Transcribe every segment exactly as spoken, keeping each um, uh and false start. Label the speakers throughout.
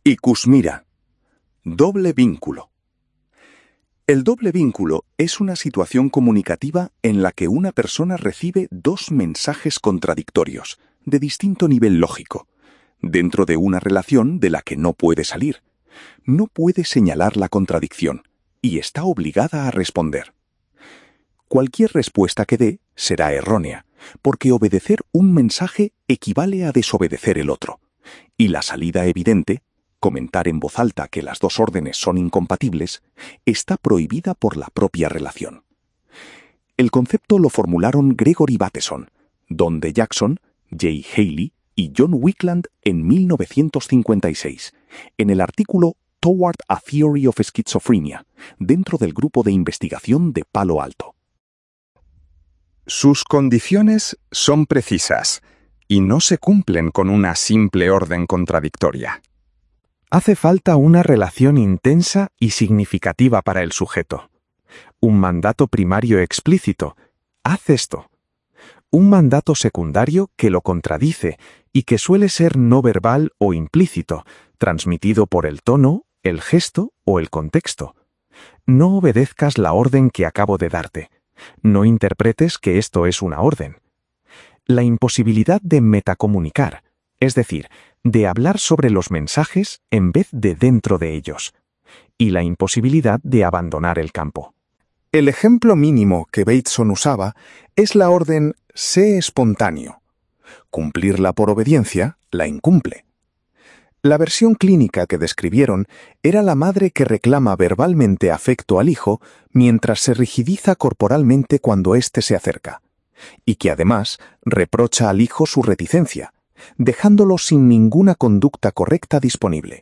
Speaker 1: Ikusmira. Doble vínculo. El doble vínculo es una situación comunicativa en la que una persona recibe dos mensajes contradictorios, de distinto nivel lógico, dentro de una relación de la que no puede salir. No puede señalar la contradicción y está obligada a responder. Cualquier respuesta que dé será errónea, porque obedecer un mensaje equivale a desobedecer el otro, y la salida evidente, comentar en voz alta que las dos órdenes son incompatibles, está prohibida por la propia relación. El concepto lo formularon Gregory Bateson, Don D. Jackson, Jay Haley y John Wickland en mil novecientos cincuenta y seis, en el artículo Toward a Theory of Schizophrenia, dentro del grupo de investigación de Palo Alto.
Speaker 2: Sus condiciones son precisas y no se cumplen con una simple orden contradictoria. Hace falta una relación intensa y significativa para el sujeto. Un mandato primario explícito, haz esto. Un mandato secundario que lo contradice y que suele ser no verbal o implícito, transmitido por el tono, el gesto o el contexto. No obedezcas la orden que acabo de darte. No interpretes que esto es una orden. La imposibilidad de metacomunicar, es decir, de hablar sobre los mensajes en vez de dentro de ellos, y la imposibilidad de abandonar el campo.
Speaker 3: El ejemplo mínimo que Bateson usaba es la orden sé espontáneo. Cumplirla por obediencia la incumple. La versión clínica que describieron era la madre que reclama verbalmente afecto al hijo mientras se rigidiza corporalmente cuando éste se acerca, y que además reprocha al hijo su reticencia, dejándolo sin ninguna conducta correcta disponible.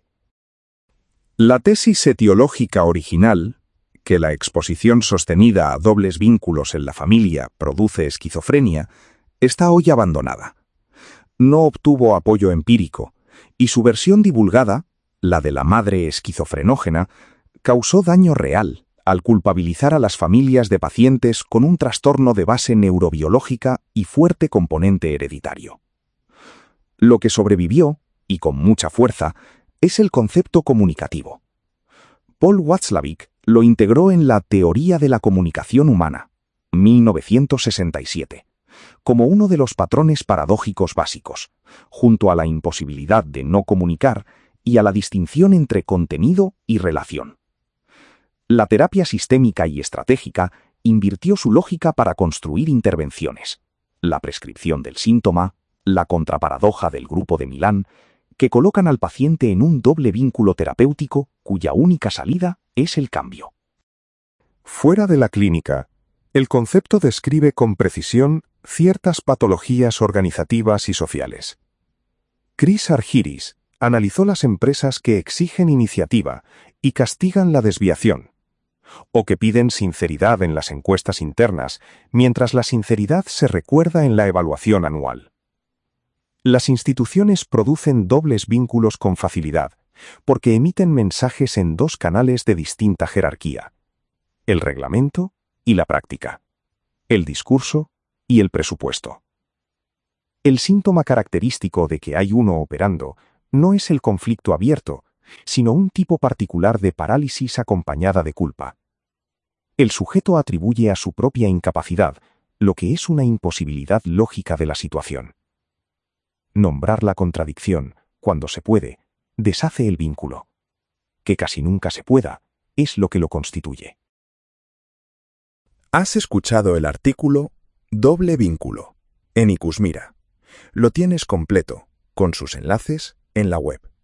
Speaker 2: La tesis etiológica original, que la exposición sostenida a dobles vínculos en la familia produce esquizofrenia, está hoy abandonada. No obtuvo apoyo empírico, y su versión divulgada, la de la madre esquizofrenógena, causó daño real al culpabilizar a las familias de pacientes con un trastorno de base neurobiológica y fuerte componente hereditario. Lo que sobrevivió, y con mucha fuerza, es el concepto comunicativo. Paul Watzlawick lo integró en la Teoría de la Comunicación Humana, mil novecientos sesenta y siete, como uno de los patrones paradójicos básicos, junto a la imposibilidad de no comunicar y a la distinción entre contenido y relación. La terapia sistémica y estratégica invirtió su lógica para construir intervenciones, la prescripción del síntoma, la contraparadoja del grupo de Milán, que colocan al paciente en un doble vínculo terapéutico cuya única salida es el cambio.
Speaker 4: Fuera de la clínica, el concepto describe con precisión ciertas patologías organizativas y sociales. Chris Argyris analizó las empresas que exigen iniciativa y castigan la desviación, o que piden sinceridad en las encuestas internas, mientras la sinceridad se recuerda en la evaluación anual. Las instituciones producen dobles vínculos con facilidad, porque emiten mensajes en dos canales de distinta jerarquía: el reglamento y la práctica, el discurso y el presupuesto. El síntoma característico de que hay uno operando no es el conflicto abierto, sino un tipo particular de parálisis acompañada de culpa. El sujeto atribuye a su propia incapacidad lo que es una imposibilidad lógica de la situación. Nombrar la contradicción, cuando se puede, deshace el vínculo. Que casi nunca se pueda, es lo que lo constituye.
Speaker 3: Has escuchado el artículo Doble vínculo en Ikusmira. Lo tienes completo, con sus enlaces, en la web.